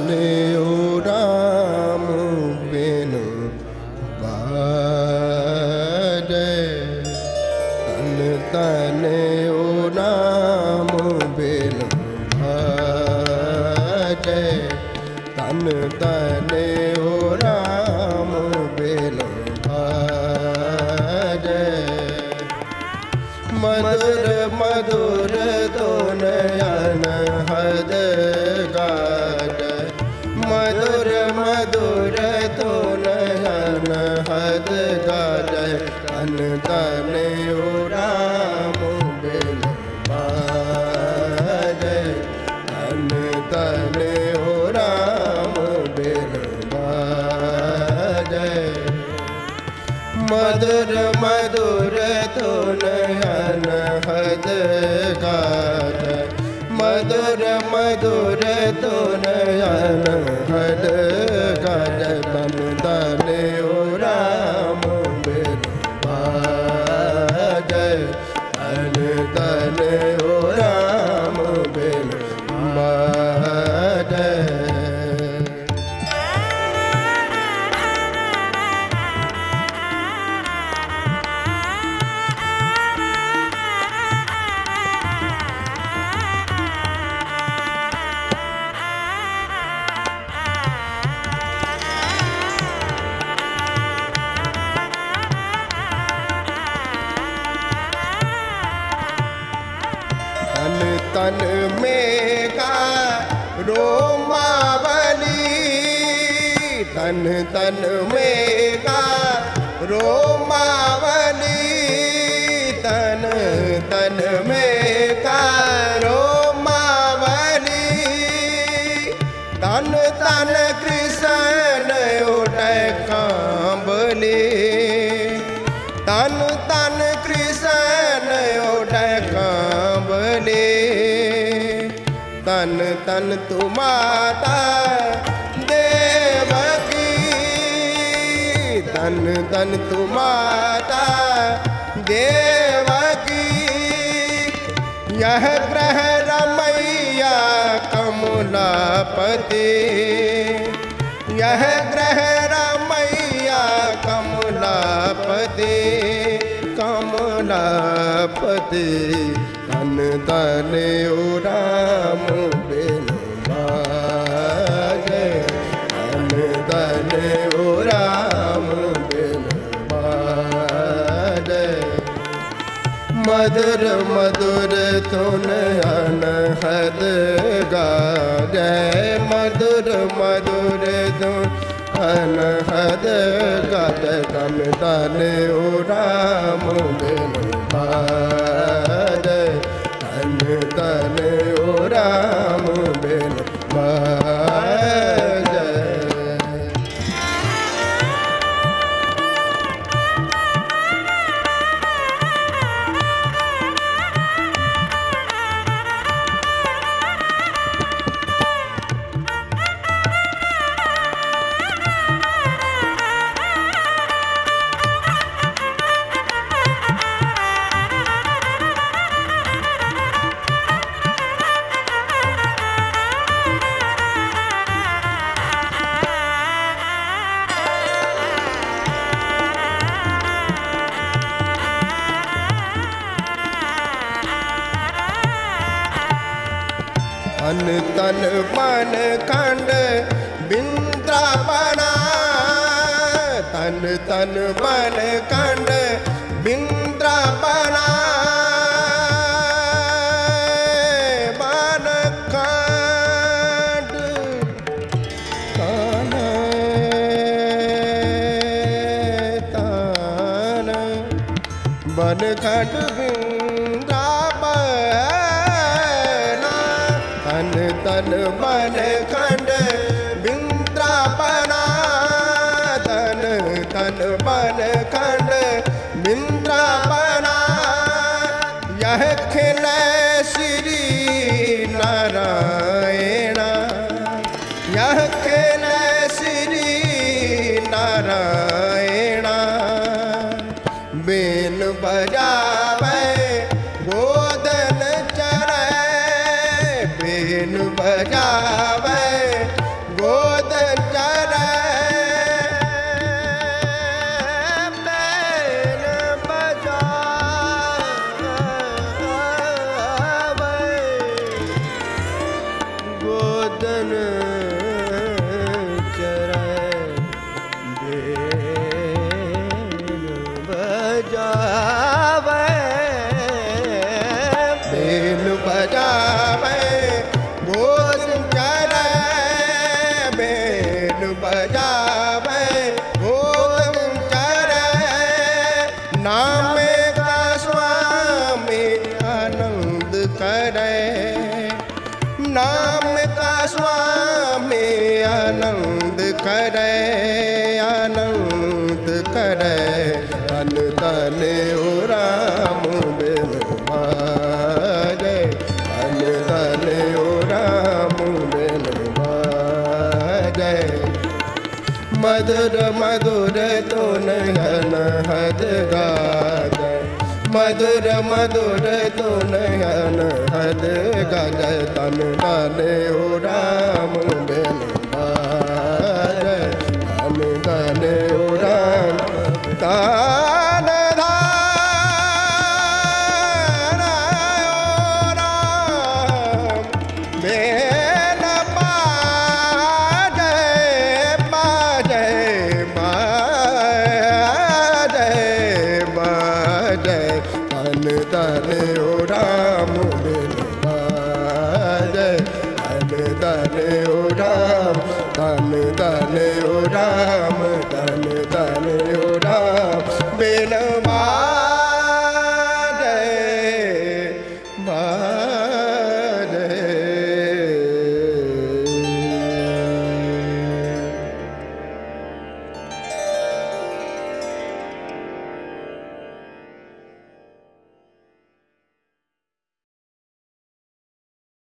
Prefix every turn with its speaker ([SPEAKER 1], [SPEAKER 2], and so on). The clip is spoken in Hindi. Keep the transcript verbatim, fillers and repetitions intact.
[SPEAKER 1] ताने ओ राम बिनु बाजे। तन ताने ओ राम बिनु बाजे। तन ताने ओ राम बिनु बाजे। मधुर मधुर तो नयन हद गाजे। मधुर मधुर तो नयन हद गाजे। तन तने ओ राम बिनु बाजे। तन तने ओ राम बिनु बाजे। मधुर मधुर तो नयन हद गाजे। मधुर मधुर तो नयन हद गाजे। तन तने ओ राम बिनु बाजे। तन तने ओ राम बिनु बाजे। तन तन में का रोमावली। तन तन में का रोमावली। तन तन में का रोमावली। तन तन कृष्ण उठे कांबली। तन तन कृष्ण उठे कांबली। तन तन तु माता देवकी। तन तन तु माता देवकी। यह ग्रह रमैया कमलापति। यह ग्रह रमैया कमलापति। कमलापति। तन तने ओ राम बिनु बाजे। तन तने ओ राम बिनु बाजे। मधुर मधुर तो नयन हद गाजे। मधुर मधुर तो अनहद गाजे। तन तने ओ राम बिनु बाजे। तन तने ओ राम बिनु बाजे। तन तन मन खंड बिंद्रावना। तन तन मन खंड बिंद्रावना। मन खंड तान तान। मन खंड तन तन मन खंड बिंद्रावना। तन तन मन खंड बिंद्रावना। यह खिले श्री नारायण। यह खिले श्री नारायण। बेन बजावे गोदन चढ़े। बेन बजावे गोद चरै बैल बजावे गोदन चरै बैल बजावे बैल बजावे गोद चरै बैल बजावे गोद चरै नाम का स्वामी आनंद करे नाम का स्वामी आनंद करे आनंद करे तन तन ओ राम बिन मारे तन तन ओ राम बिन मारे मधुर मधुर तो नयन हद गाय मधुर मधुर तो नयन हद गाय तन तन ओ राम बिन मारे तन तन ओ राम तान धान ओ राम बेन बाजै बाजै बाजै बाजै तन तन ओ राम बिन बाजै तन तन ओ राम तन तन ओ राम तन तन ओ राम बिन बाजै